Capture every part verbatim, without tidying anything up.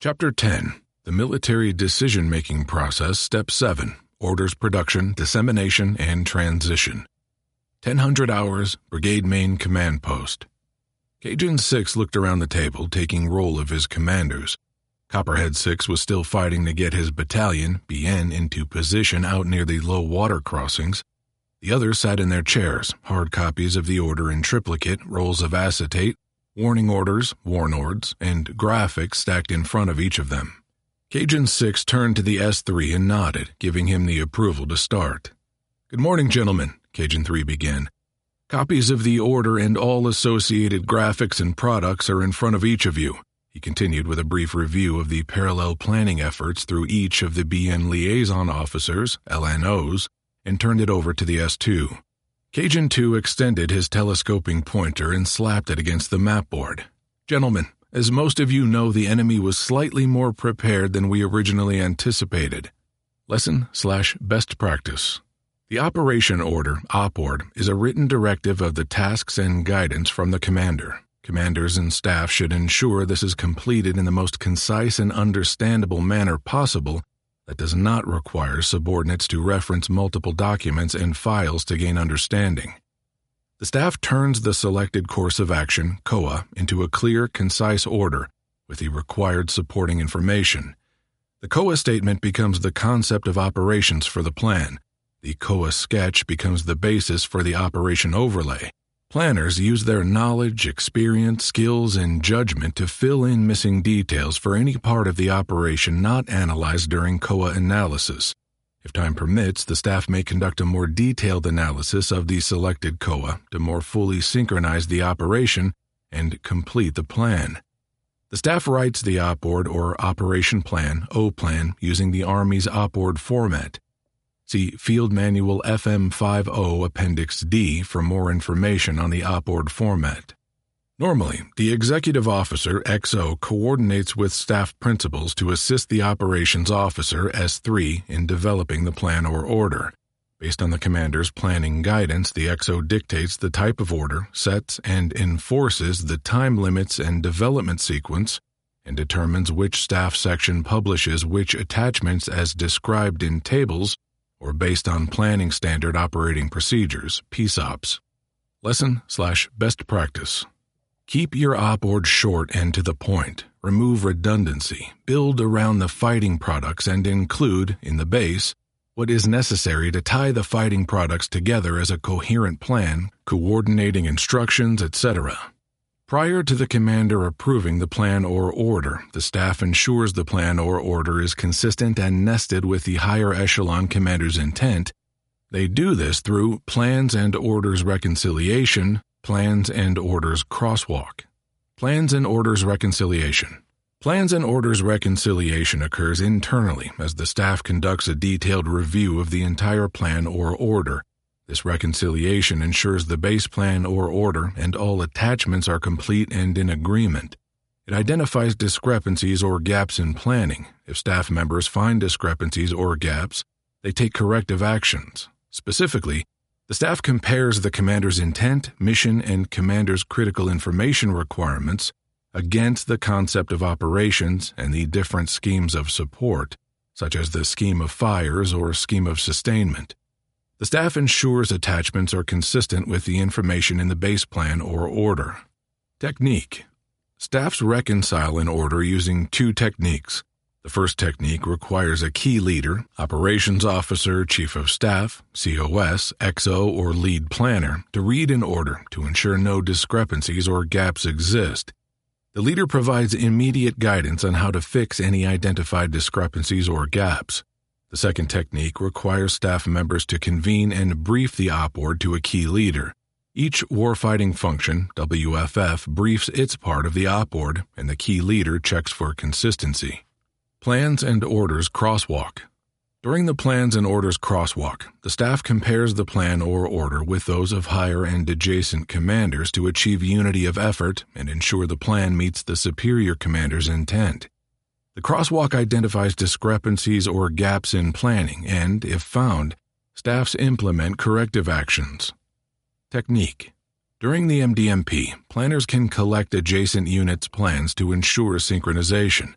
Chapter ten. The Military Decision-Making Process, Step seven. Orders Production, Dissemination, and Transition. ten hundred hours, Brigade Main Command Post. Cajun six looked around the table, taking roll of his commanders. Copperhead six was still fighting to get his battalion, B N, into position out near the low water crossings. The others sat in their chairs, hard copies of the order in triplicate, rolls of acetate, warning orders, warnords, and graphics stacked in front of each of them. Cajun six turned to the S three and nodded, giving him the approval to start. "Good morning, gentlemen," Cajun three began. "Copies of the order and all associated graphics and products are in front of each of you," he continued with a brief review of the parallel planning efforts through each of the B N liaison officers, L N Os, and turned it over to the S two. Cajun two extended his telescoping pointer and slapped it against the map board. "Gentlemen, as most of you know, the enemy was slightly more prepared than we originally anticipated. Lesson slash best practice. The operation order, OPORD, is a written directive of the tasks and guidance from the commander. Commanders and staff should ensure this is completed in the most concise and understandable manner possible that does not require subordinates to reference multiple documents and files to gain understanding. The staff turns the selected course of action, C O A, into a clear, concise order with the required supporting information. The C O A statement becomes the concept of operations for the plan. The C O A sketch becomes the basis for the operation overlay. Planners use their knowledge, experience, skills, and judgment to fill in missing details for any part of the operation not analyzed during C O A analysis. If time permits, the staff may conduct a more detailed analysis of the selected C O A to more fully synchronize the operation and complete the plan. The staff writes the OPORD or Operation Plan, O Plan, using the Army's OPORD format. See Field Manual F M fifty Appendix D for more information on the OPORD format. Normally, the executive officer, X O, coordinates with staff principals to assist the operations officer, S three, in developing the plan or order. Based on the commander's planning guidance, the X O dictates the type of order, sets and enforces the time limits and development sequence, and determines which staff section publishes which attachments as described in tables or based on Planning Standard Operating Procedures, P S O Ps. Lesson slash best practice. Keep your OPORD short and to the point. Remove redundancy. Build around the fighting products and include, in the base, what is necessary to tie the fighting products together as a coherent plan, coordinating instructions, et cetera. Prior to the commander approving the plan or order, the staff ensures the plan or order is consistent and nested with the higher echelon commander's intent. They do this through plans and orders reconciliation, plans and orders crosswalk. Plans and orders reconciliation. Plans and orders reconciliation occurs internally as the staff conducts a detailed review of the entire plan or order. This reconciliation ensures the base plan or order and all attachments are complete and in agreement. It identifies discrepancies or gaps in planning. If staff members find discrepancies or gaps, they take corrective actions. Specifically, the staff compares the commander's intent, mission, and commander's critical information requirements against the concept of operations and the different schemes of support, such as the scheme of fires or scheme of sustainment. The staff ensures attachments are consistent with the information in the base plan or order. Technique. Staffs reconcile an order using two techniques. The first technique requires a key leader, operations officer, chief of staff, C O S, X O, or lead planner, to read an order to ensure no discrepancies or gaps exist. The leader provides immediate guidance on how to fix any identified discrepancies or gaps. The second technique requires staff members to convene and brief the OPORD to a key leader. Each warfighting function, W F F, briefs its part of the OPORD, and the key leader checks for consistency. Plans and orders crosswalk. During the plans and orders crosswalk, the staff compares the plan or order with those of higher and adjacent commanders to achieve unity of effort and ensure the plan meets the superior commander's intent. The crosswalk identifies discrepancies or gaps in planning and, if found, staffs implement corrective actions. Technique. During the M D M P, planners can collect adjacent units' plans to ensure synchronization.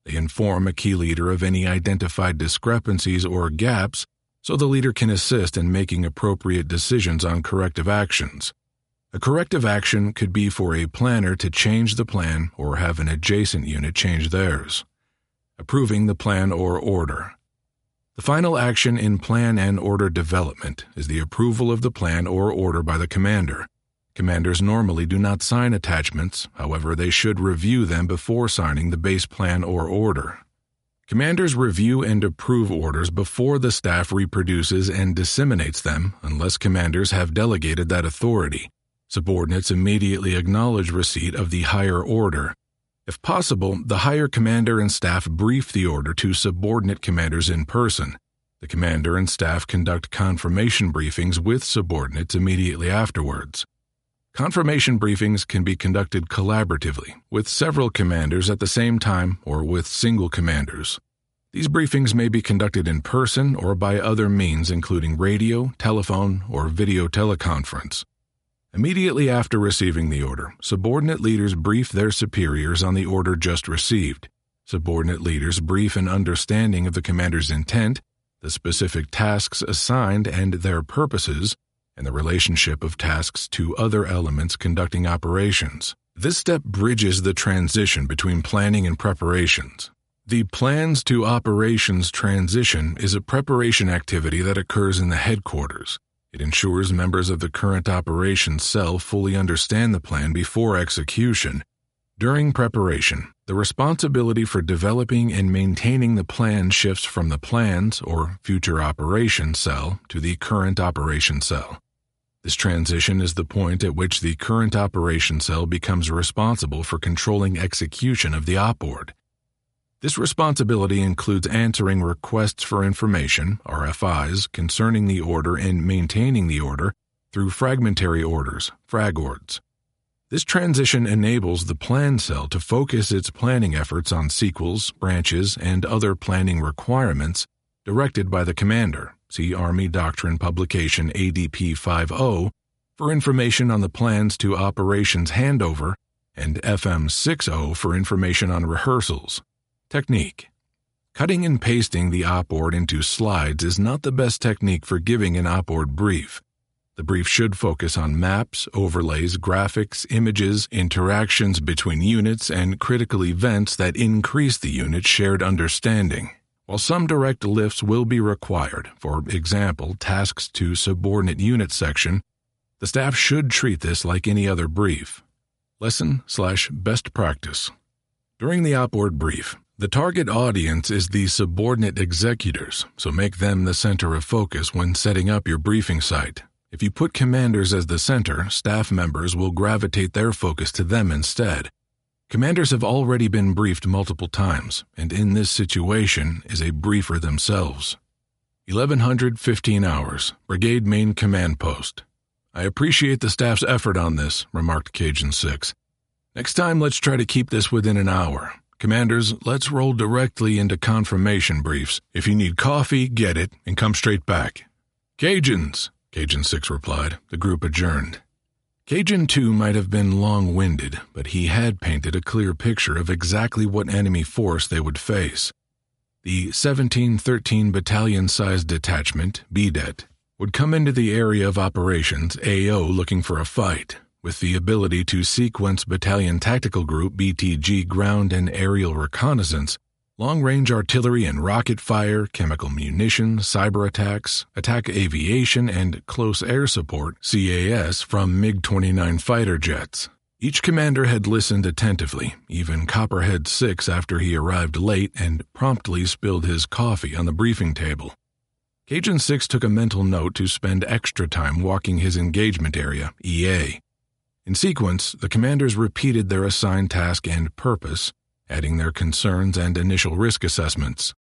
They inform a key leader of any identified discrepancies or gaps so the leader can assist in making appropriate decisions on corrective actions. A corrective action could be for a planner to change the plan or have an adjacent unit change theirs. Approving the plan or order. The final action in plan and order development is the approval of the plan or order by the commander. Commanders normally do not sign attachments, however, they should review them before signing the base plan or order. Commanders review and approve orders before the staff reproduces and disseminates them unless commanders have delegated that authority. Subordinates immediately acknowledge receipt of the higher order. If possible, the higher commander and staff brief the order to subordinate commanders in person. The commander and staff conduct confirmation briefings with subordinates immediately afterwards. Confirmation briefings can be conducted collaboratively, with several commanders at the same time or with single commanders. These briefings may be conducted in person or by other means including radio, telephone, or video teleconference. Immediately after receiving the order, subordinate leaders brief their superiors on the order just received. Subordinate leaders brief an understanding of the commander's intent, the specific tasks assigned and their purposes, and the relationship of tasks to other elements conducting operations. This step bridges the transition between planning and preparations. The plans to operations transition is a preparation activity that occurs in the headquarters. It ensures members of the current operations cell fully understand the plan before execution. During preparation, the responsibility for developing and maintaining the plan shifts from the plans or future operations cell to the current operations cell. This transition is the point at which the current operations cell becomes responsible for controlling execution of the op-ord. This responsibility includes answering requests for information, R F Is, concerning the order and maintaining the order through fragmentary orders, fragords. This transition enables the plan cell to focus its planning efforts on sequels, branches, and other planning requirements directed by the commander. See Army Doctrine Publication A D P fifty for information on the plans to operations handover and F M sixty for information on rehearsals. Technique. Cutting and pasting the op-ord into slides is not the best technique for giving an op-ord brief. The brief should focus on maps, overlays, graphics, images, interactions between units, and critical events that increase the unit's shared understanding. While some direct lifts will be required, for example, tasks to subordinate unit section, the staff should treat this like any other brief. Lesson slash best practice. During the op-ord brief, the target audience is the subordinate executors, so make them the center of focus when setting up your briefing site. If you put commanders as the center, staff members will gravitate their focus to them instead. Commanders have already been briefed multiple times, and in this situation is a briefer themselves. eleven fifteen hours, Brigade Main Command Post. I appreciate the staff's effort on this, remarked Cajun six. Next time, let's try to keep this within an hour. Commanders, let's roll directly into confirmation briefs. If you need coffee, get it, and come straight back. Cajuns, Cajun six replied. The group adjourned. Cajun two might have been long-winded, but he had painted a clear picture of exactly what enemy force they would face. The seventeen thirteen battalion-sized detachment, B D E T, would come into the area of operations, A O, looking for a fight. With the ability to sequence Battalion Tactical Group B T G ground and aerial reconnaissance, long-range artillery and rocket fire, chemical munitions, cyber attacks, attack aviation, and close air support C A S from MiG twenty-nine fighter jets. Each commander had listened attentively, even Copperhead six after he arrived late and promptly spilled his coffee on the briefing table. Cajun six took a mental note to spend extra time walking his engagement area, E A. In sequence, the commanders repeated their assigned task and purpose, adding their concerns and initial risk assessments.